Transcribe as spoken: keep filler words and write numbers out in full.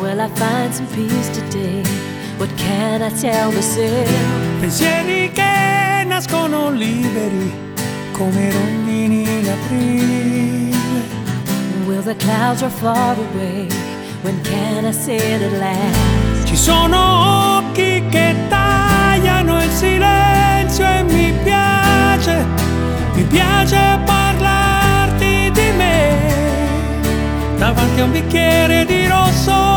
Will I find some peace today? What can I tell myself? Pensieri che nascono liberi come rondini in aprile. Will the clouds roll far away? When can I say it at last? Ci sono occhi che tagliano il silenzio e mi piace, mi piace parlarti di me davanti a un bicchiere di rosso.